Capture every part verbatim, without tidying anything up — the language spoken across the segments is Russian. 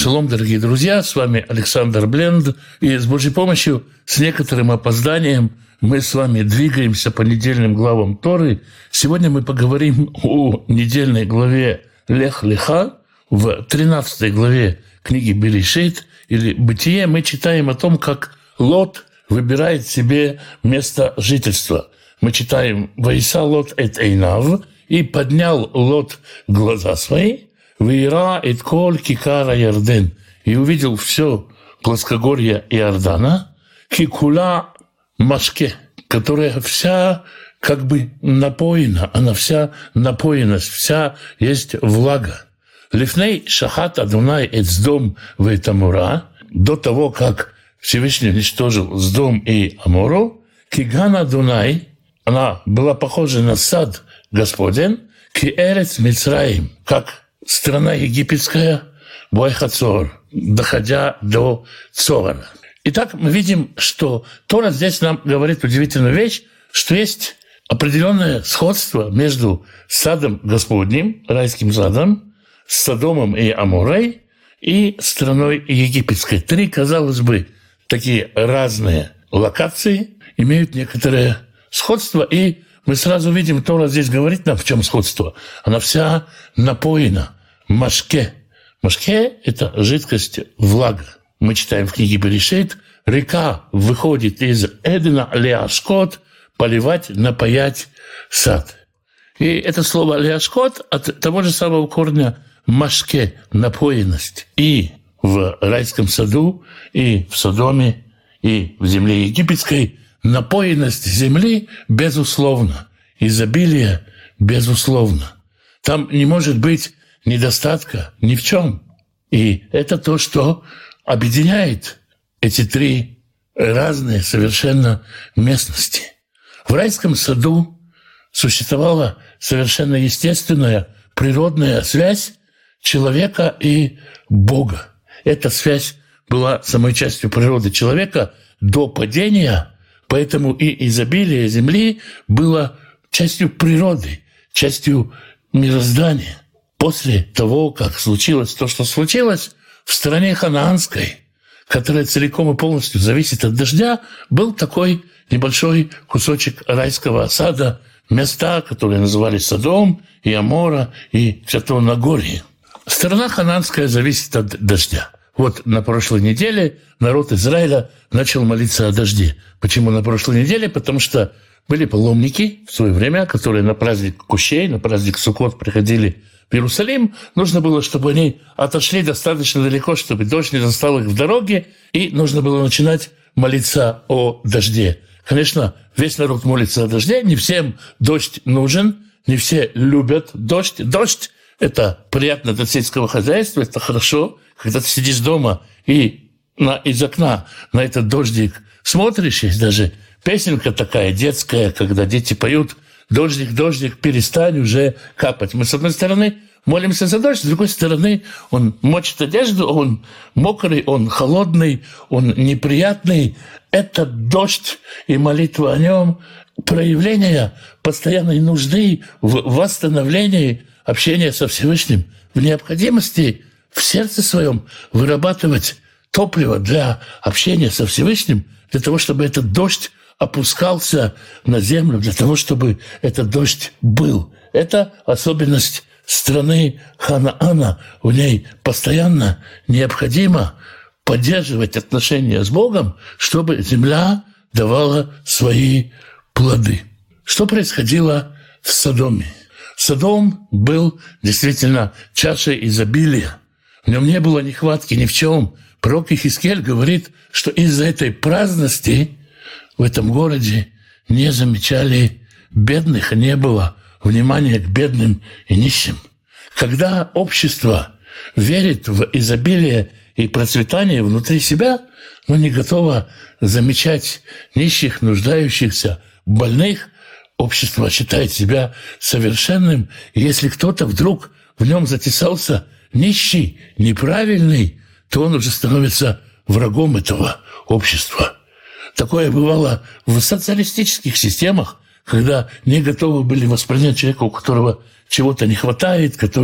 Шалом, дорогие друзья, с вами Александр Бленд, и с Божьей помощью, с некоторым опозданием, мы с вами двигаемся по недельным главам Торы. Сегодня мы поговорим о недельной главе Лех Леха. В тринадцатой главе книги Берешит или Бытие мы читаем о том, как Лот выбирает себе место жительства. Мы читаем «Ваиса Лот эт эйнав», и поднял Лот глаза свои, «Ваира эт коль кикара Ярден», и увидел все плоскогорье Иордана, «Кикула машке», которая вся как бы напоена, она вся напоенность, вся есть влага. «Лифней шахат Адунай эт Сдом вэт Амора», до того, как Всевышний уничтожил Сдом и Амору, «Киган Адунай», она была похожа на сад Господень, «Киэрец Мицраим», как страна египетская, Буайхацор, доходя до Цора. Итак, мы видим, что Тора здесь нам говорит удивительную вещь, что есть определенное сходство между садом Господним, райским садом, с Содомом и Аморой и страной египетской. Три, казалось бы, такие разные локации имеют некоторое сходство, и мы сразу видим, Тора здесь говорит нам, в чем сходство. Она вся напоена машке. Машке – это жидкость, влага. Мы читаем в книге Берешит, река выходит из Эдена Леашкот поливать, напоять сад. И это слово Леашкот от того же самого корня машке, напоенность. И в райском саду, и в Содоме, и в земле египетской напоенность земли безусловно, изобилие безусловно. Там не может быть недостатка ни в чем. И это то, что объединяет эти три разные совершенно местности. В райском саду существовала совершенно естественная природная связь человека и Бога. Эта связь была самой частью природы человека до падения, поэтому и изобилие земли было частью природы, частью мироздания. После того, как случилось то, что случилось, в стране ханаанской, которая целиком и полностью зависит от дождя, был такой небольшой кусочек райского сада, места, которые назывались Содом, и Амора, и Святое Нагорье. Страна ханаанская зависит от дождя. Вот на прошлой неделе народ Израиля начал молиться о дожде. Почему на прошлой неделе? Потому что были паломники в свое время, которые на праздник Кущей, на праздник Суккот приходили в Иерусалим. Нужно было, чтобы они отошли достаточно далеко, чтобы дождь не застал их в дороге, и нужно было начинать молиться о дожде. Конечно, весь народ молится о дожде, не всем дождь нужен, не все любят дождь. Дождь – это приятно для сельского хозяйства, это хорошо, когда ты сидишь дома и на, из окна на этот дождик смотришь, есть даже песенка такая детская, когда дети поют «Дождик, дождик, перестань уже капать». Мы, с одной стороны, молимся за дождь, с другой стороны, он мочит одежду, он мокрый, он холодный, он неприятный. Это дождь и молитва о нем, проявление постоянной нужды в восстановлении общения со Всевышним, в необходимости в сердце своем вырабатывать топливо для общения со Всевышним, для того, чтобы этот дождь опускался на землю, для того, чтобы этот дождь был. Это особенность страны Ханаана. В ней постоянно необходимо поддерживать отношения с Богом, чтобы земля давала свои плоды. Что происходило в Содоме? Содом был действительно чашей изобилия. В нем не было нехватки ни в чем. Пророк Ихискель говорит, что из-за этой праздности в этом городе не замечали бедных, не было внимания к бедным и нищим. Когда общество верит в изобилие и процветание внутри себя, но не готово замечать нищих, нуждающихся, больных, общество считает себя совершенным. И если кто-то вдруг в нем затесался нищий, неправильный, то он уже становится врагом этого общества. Такое бывало в социалистических системах, когда не готовы были воспринять человека, у которого чего-то не хватает, который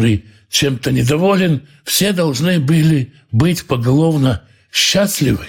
чем-то недоволен, все должны были быть поголовно счастливы.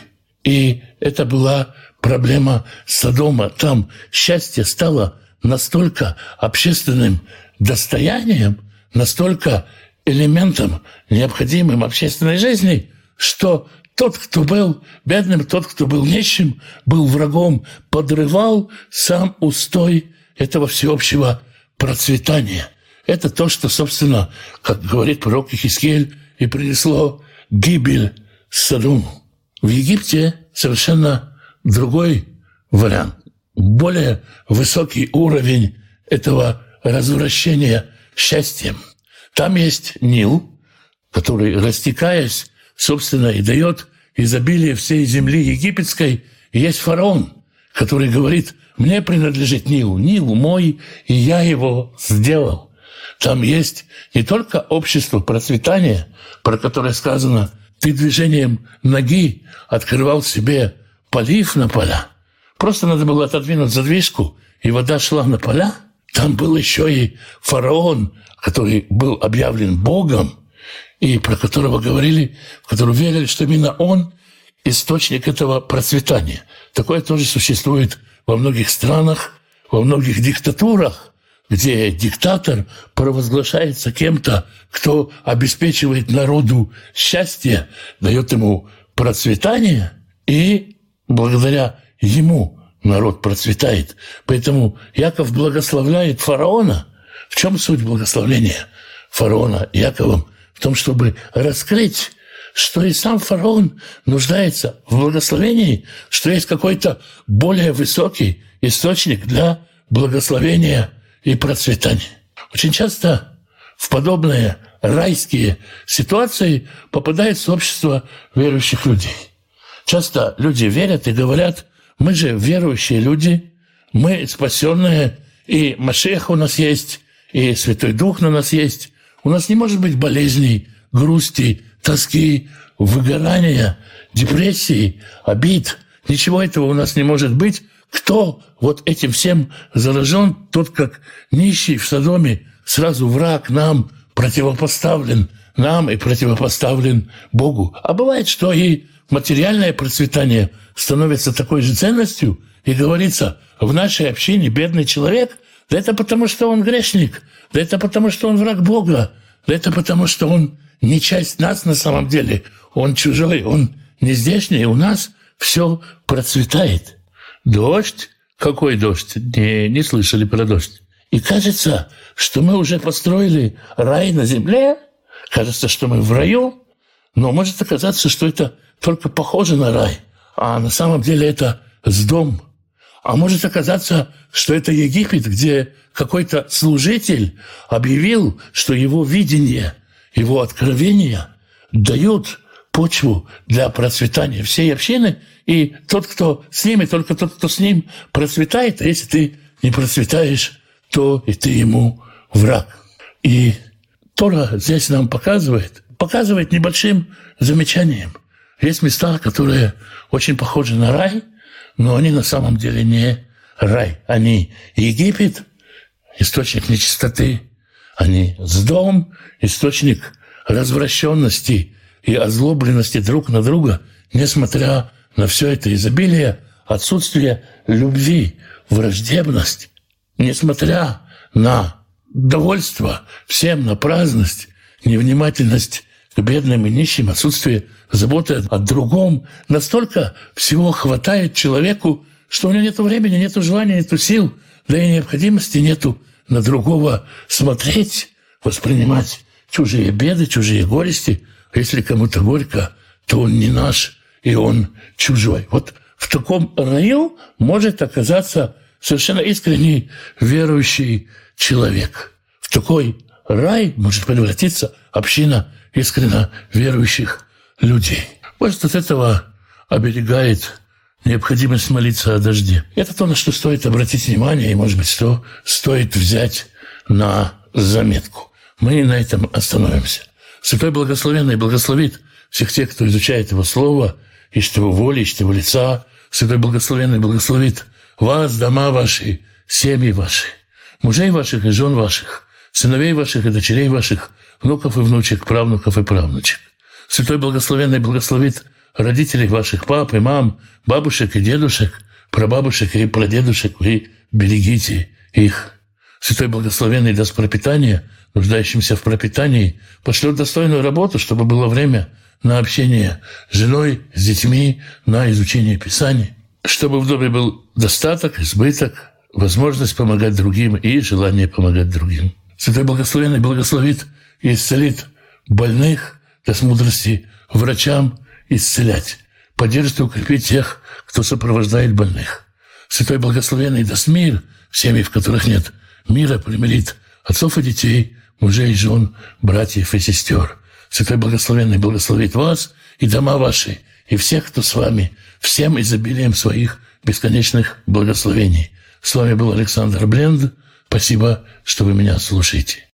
И это была проблема Содома. Там счастье стало настолько общественным достоянием, настолько элементом, необходимым общественной жизни, что тот, кто был бедным, тот, кто был нищим, был врагом, подрывал сам устой этого всеобщего процветания. Это то, что, собственно, как говорит пророк Ихискиэль, и принесло гибель Содому. В Египте совершенно другой вариант, более высокий уровень этого развращения счастьем. Там есть Нил, который, растекаясь, собственно, и дает изобилие всей земли египетской. И есть фараон, который говорит: «Мне принадлежит Нил, Нил мой, и я его сделал». Там есть не только общество процветания, про которое сказано: «Ты движением ноги открывал себе полив на поля». Просто надо было отодвинуть задвижку, и вода шла на поля. Там был еще и фараон, который был объявлен Богом, и про которого говорили, в которого верили, что именно он источник этого процветания. Такое тоже существует во многих странах, во многих диктатурах, где диктатор провозглашается кем-то, кто обеспечивает народу счастье, дает ему процветание, и благодаря ему народ процветает. Поэтому Яков благословляет фараона. В чем суть благословления фараона Яковом? В том, чтобы раскрыть, что и сам фараон нуждается в благословении, что есть какой-то более высокий источник для благословения и процветания. Очень часто в подобные райские ситуации попадает сообщество верующих людей. Часто люди верят и говорят: мы же верующие люди, мы спасенные, и Машиах у нас есть, и Святой Дух на нас есть. У нас не может быть болезней, грусти, тоски, выгорания, депрессии, обид. Ничего этого у нас не может быть. Кто вот этим всем заражен, тот, как нищий в Содоме, сразу враг нам противопоставлен, нам и противопоставлен Богу. А бывает, что и материальное процветание становится такой же ценностью, и говорится: в нашей общине бедный человек, да это потому, что он грешник, да это потому, что он враг Бога, да это потому, что он не часть нас на самом деле, он чужой, он не здешний, у нас все процветает. Дождь? Какой дождь? Не, не слышали про дождь. И кажется, что мы уже построили рай на земле, кажется, что мы в раю, но может оказаться, что это только похоже на рай, а на самом деле это Сдом. А может оказаться, что это Египет, где какой-то служитель объявил, что его видение, его откровения дают почву для процветания всей общины, и тот, кто с ними, только тот, кто с ним процветает, а если ты не процветаешь, то и ты ему враг. И Тора здесь нам показывает, показывает небольшим замечанием. Есть места, которые очень похожи на рай, но они на самом деле не рай. Они Египет, источник нечистоты, они Сдом, источник развращенности и озлобленности друг на друга, несмотря на все это изобилие, отсутствие любви, враждебность, несмотря на довольство всем, на праздность, невнимательность к бедным и нищим, отсутствие заботы о другом, настолько всего хватает человеку, что у него нет времени, нет желания, нет сил, да и необходимости нету на другого смотреть, воспринимать чужие беды, чужие горести. А если кому-то горько, то он не наш, и он чужой. Вот в таком раю может оказаться совершенно искренний верующий человек. В такой рай может превратиться община искренне верующих людей. Может, от этого оберегает необходимость молиться о дожде. Это то, на что стоит обратить внимание, и, может быть, что стоит взять на заметку. Мы на этом остановимся. Святой Благословенный благословит всех тех, кто изучает Его Слово, ищет Его воли, ищет Его лица. Святой Благословенный благословит вас, дома ваши, семьи ваши, мужей ваших и жен ваших, сыновей ваших и дочерей ваших, внуков и внучек, правнуков и правнучек. Святой Благословенный благословит родителей ваших пап и мам, бабушек и дедушек, прабабушек и прадедушек, вы берегите их. Святой Благословенный даст пропитание нуждающимся в пропитании, пошлет достойную работу, чтобы было время на общение с женой, с детьми, на изучение Писаний, чтобы в доме был достаток, избыток, возможность помогать другим и желание помогать другим. Святой Благословенный благословит и исцелит больных, даст мудрости врачам исцелять, поддержит и укрепит тех, кто сопровождает больных. Святой Благословенный даст мир в семьи, в которых нет мира, примирит отцов и детей, мужей и жен, братьев и сестер. Святой Благословенный благословит вас и дома ваши, и всех, кто с вами, всем изобилием своих бесконечных благословений. С вами был Александр Бленд. Спасибо, что вы меня слушаете.